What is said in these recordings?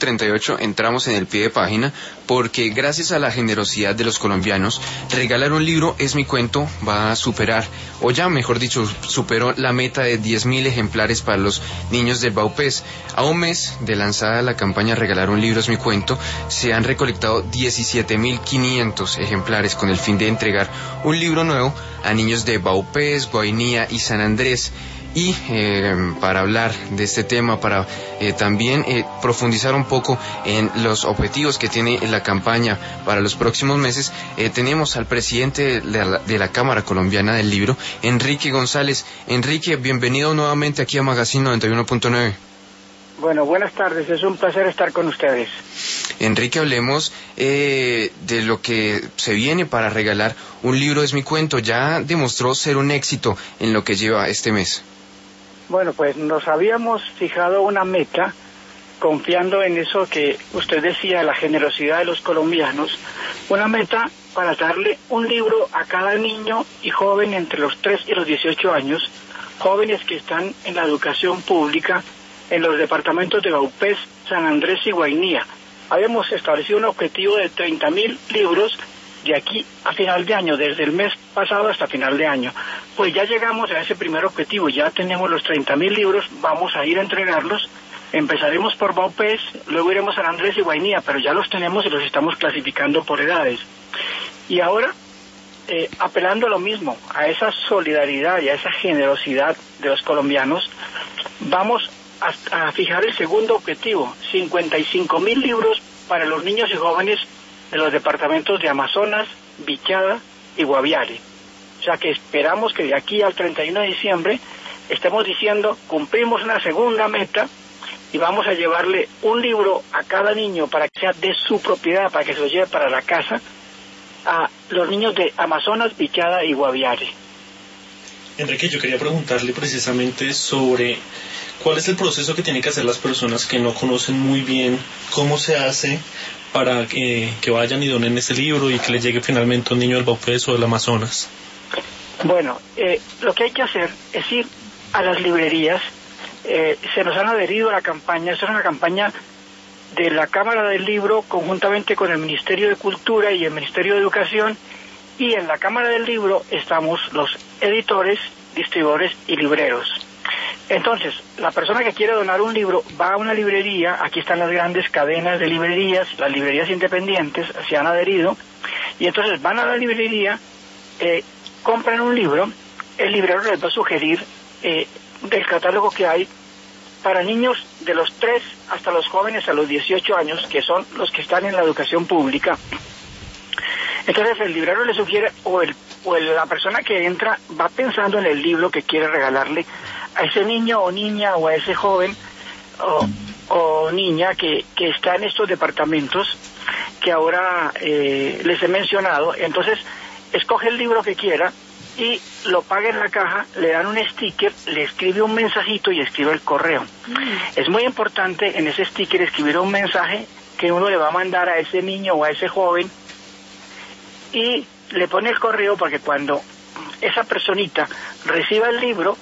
8:38 entramos en el pie de página porque gracias a la generosidad de los colombianos, regalar un libro es mi cuento va a superar, o ya mejor dicho, superó la meta de 10.000 ejemplares para los niños del Baupés. A un mes de lanzada la campaña Regalar un libro es mi cuento, se han recolectado 17.500 ejemplares con el fin de entregar un libro nuevo a niños de Baupés, Guainía y San Andrés. Y para hablar de este tema, para también profundizar un poco en los objetivos que tiene la campaña para los próximos meses, tenemos al presidente de la Cámara Colombiana del Libro, Enrique González. Enrique, bienvenido nuevamente aquí a Magazine 91.9. Bueno, buenas tardes, es un placer estar con ustedes. Enrique, hablemos de lo que se viene para regalar un libro es mi cuento. Ya demostró ser un éxito en lo que lleva este mes. Bueno, pues nos habíamos fijado una meta, confiando en eso que usted decía, la generosidad de los colombianos, una meta para darle un libro a cada niño y joven entre los 3 y los 18 años, jóvenes que están en la educación pública en los departamentos de Baupés, San Andrés y Guainía. Habíamos establecido un objetivo de 30.000 libros de aquí a final de año, desde el mes pasado hasta final de año. Pues ya llegamos a ese primer objetivo, ya tenemos los 30.000 libros, vamos a ir a entregarlos. Empezaremos por Baupés, luego iremos a San Andrés y Guainía, pero ya los tenemos y los estamos clasificando por edades. Y ahora, apelando a lo mismo, a esa solidaridad y a esa generosidad de los colombianos, vamos a fijar el segundo objetivo, 55.000 libros para los niños y jóvenes de los departamentos de Amazonas, Bichada y Guaviare. O sea que esperamos que de aquí al 31 de diciembre estemos diciendo, cumplimos una segunda meta y vamos a llevarle un libro a cada niño para que sea de su propiedad, para que se lo lleve para la casa, a los niños de Amazonas, Bichada y Guaviare. Enrique, yo quería preguntarle precisamente sobre cuál es el proceso que tienen que hacer las personas que no conocen muy bien cómo se hace para que vayan y donen ese libro y que le llegue finalmente a un niño del Baupés o del Amazonas. Bueno, lo que hay que hacer es ir a las librerías. Se nos han adherido a la campaña. Esta es una campaña de la Cámara del Libro conjuntamente con el Ministerio de Cultura y el Ministerio de Educación, y en la Cámara del Libro estamos los editores, distribuidores y libreros. Entonces, la persona que quiere donar un libro va a una librería. Aquí están las grandes cadenas de librerías, las librerías independientes se han adherido, y entonces van a la librería, compran un libro, el librero les va a sugerir del catálogo que hay para niños de los 3 hasta los jóvenes a los 18 años, que son los que están en la educación pública. Entonces el librero le sugiere, o la persona que entra va pensando en el libro que quiere regalarle a ese niño o niña, o a ese joven o niña que está en estos departamentos que ahora les he mencionado. Entonces escoge el libro que quiera y lo paga en la caja, le dan un sticker, le escribe un mensajito y escribe el correo. Es muy importante en ese sticker escribir un mensaje que uno le va a mandar a ese niño o a ese joven, y le pone el correo porque cuando esa personita reciba el libro,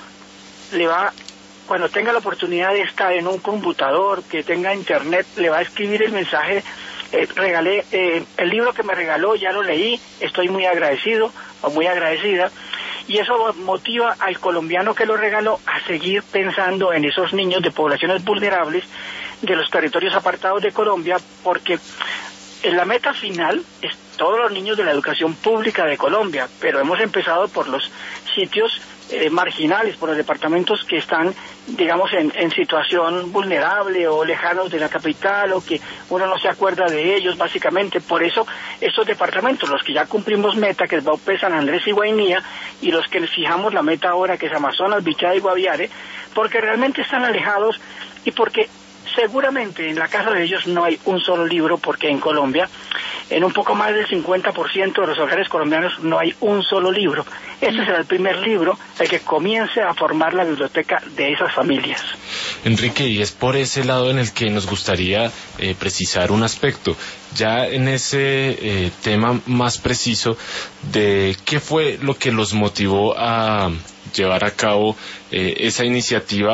cuando tenga la oportunidad de estar en un computador, que tenga internet, le va a escribir el mensaje: regalé el libro que me regaló, ya lo leí, estoy muy agradecido o muy agradecida. Y eso motiva al colombiano que lo regaló a seguir pensando en esos niños de poblaciones vulnerables de los territorios apartados de Colombia, porque la meta final es todos los niños de la educación pública de Colombia, pero hemos empezado por los sitios marginales, por los departamentos que están, digamos, en situación vulnerable o lejanos de la capital, o que uno no se acuerda de ellos, básicamente. Por eso estos departamentos, los que ya cumplimos meta, que es Baupés, San Andrés y Guainía, y los que fijamos la meta ahora, que es Amazonas, Bichada y Guaviare, porque realmente están alejados y porque seguramente en la casa de ellos no hay un solo libro, porque en Colombia, en un poco más del 50% de los hogares colombianos no hay un solo libro. Este será el primer libro, el que comience a formar la biblioteca de esas familias. Enrique, y es por ese lado en el que nos gustaría precisar un aspecto, ya en ese tema más preciso de qué fue lo que los motivó a llevar a cabo esa iniciativa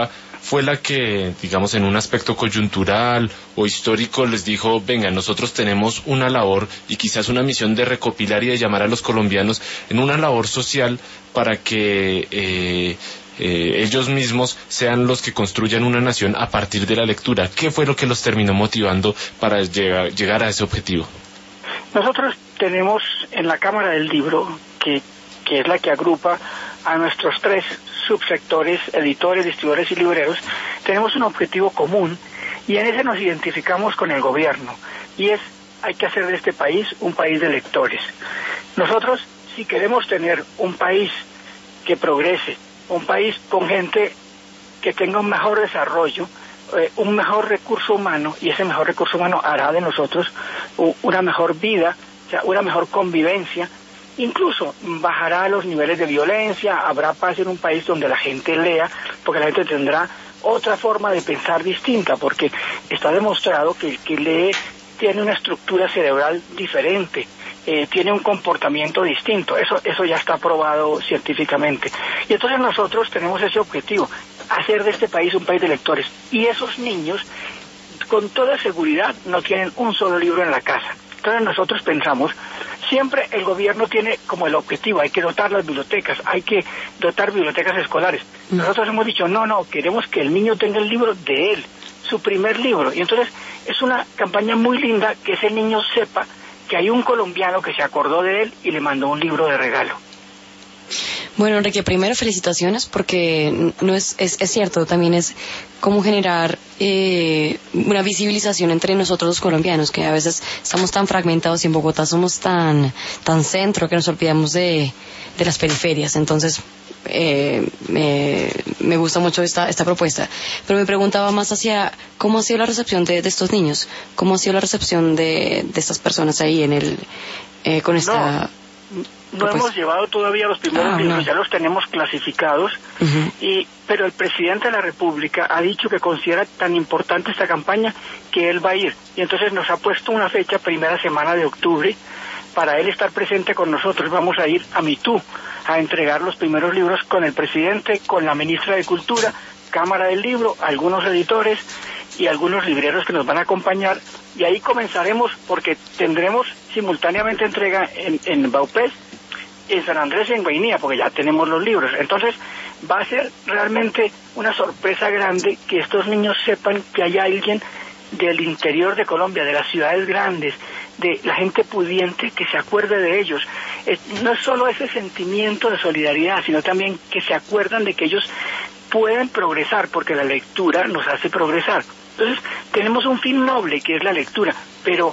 fue la que, digamos, en un aspecto coyuntural o histórico les dijo, venga, nosotros tenemos una labor y quizás una misión de recopilar y de llamar a los colombianos en una labor social para que ellos mismos sean los que construyan una nación a partir de la lectura? ¿Qué fue lo que los terminó motivando para llegar a ese objetivo? Nosotros tenemos en la Cámara del Libro, que es la que agrupa a nuestros 3 subsectores, editores, distribuidores y libreros, tenemos un objetivo común y en ese nos identificamos con el gobierno, y es: hay que hacer de este país un país de lectores. Nosotros, si queremos tener un país que progrese, un país con gente que tenga un mejor desarrollo, un mejor recurso humano, y ese mejor recurso humano hará de nosotros una mejor vida, o sea, una mejor convivencia, incluso bajará los niveles de violencia, habrá paz en un país donde la gente lea, porque la gente tendrá otra forma de pensar distinta, porque está demostrado que el que lee tiene una estructura cerebral diferente, tiene un comportamiento distinto, eso ya está probado científicamente. Y entonces nosotros tenemos ese objetivo: hacer de este país un país de lectores. Y esos niños, con toda seguridad, no tienen un solo libro en la casa. Entonces nosotros pensamos, siempre el gobierno tiene como el objetivo, hay que dotar las bibliotecas, hay que dotar bibliotecas escolares. Nosotros hemos dicho, no, queremos que el niño tenga el libro de él, su primer libro. Y entonces es una campaña muy linda que ese niño sepa que hay un colombiano que se acordó de él y le mandó un libro de regalo. Bueno, Enrique, primero felicitaciones, porque no es cierto, también es como generar una visibilización entre nosotros los colombianos, que a veces estamos tan fragmentados y en Bogotá somos tan centro que nos olvidamos de las periferias. Entonces me gusta mucho esta propuesta, pero me preguntaba más hacia cómo ha sido la recepción de estos niños, cómo ha sido la recepción de estas personas ahí con esta... No hemos llevado todavía los primeros libros, ya los tenemos clasificados, pero el presidente de la República ha dicho que considera tan importante esta campaña que él va a ir, y entonces nos ha puesto una fecha, primera semana de octubre, para él estar presente con nosotros. Vamos a ir a Mitú a entregar los primeros libros con el presidente, con la ministra de Cultura, Cámara del Libro, algunos editores y algunos libreros que nos van a acompañar, y ahí comenzaremos, porque tendremos simultáneamente entrega en Vaupés, en San Andrés y en Guainía, porque ya tenemos los libros. Entonces va a ser realmente una sorpresa grande que estos niños sepan que hay alguien del interior de Colombia, de las ciudades grandes, de la gente pudiente, que se acuerde de ellos. No es solo ese sentimiento de solidaridad, sino también que se acuerdan de que ellos pueden progresar, porque la lectura nos hace progresar. Entonces tenemos un fin noble, que es la lectura, pero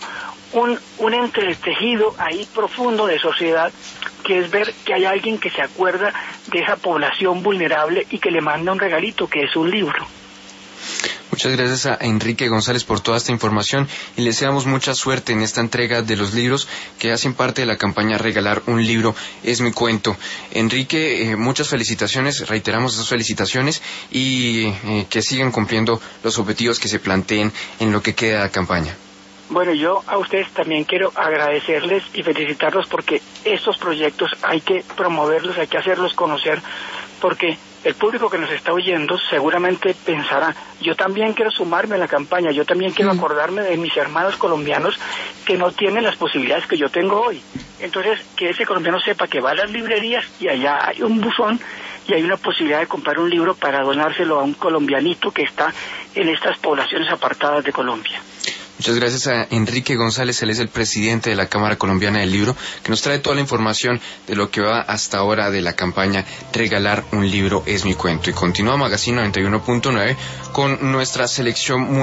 un entretejido ahí profundo de sociedad, que es ver que hay alguien que se acuerda de esa población vulnerable y que le manda un regalito, que es un libro. Muchas gracias a Enrique González por toda esta información y le deseamos mucha suerte en esta entrega de los libros que hacen parte de la campaña Regalar un libro es mi cuento. Enrique, muchas felicitaciones, reiteramos esas felicitaciones y que sigan cumpliendo los objetivos que se planteen en lo que queda de la campaña. Bueno, yo a ustedes también quiero agradecerles y felicitarlos, porque estos proyectos hay que promoverlos, hay que hacerlos conocer, porque el público que nos está oyendo seguramente pensará, yo también quiero sumarme a la campaña, yo también quiero acordarme de mis hermanos colombianos que no tienen las posibilidades que yo tengo hoy. Entonces, que ese colombiano sepa que va a las librerías y allá hay un buzón y hay una posibilidad de comprar un libro para donárselo a un colombianito que está en estas poblaciones apartadas de Colombia. Muchas gracias a Enrique González, él es el presidente de la Cámara Colombiana del Libro, que nos trae toda la información de lo que va hasta ahora de la campaña Regalar un libro es mi cuento. Y continúa Magazine 91.9 con nuestra selección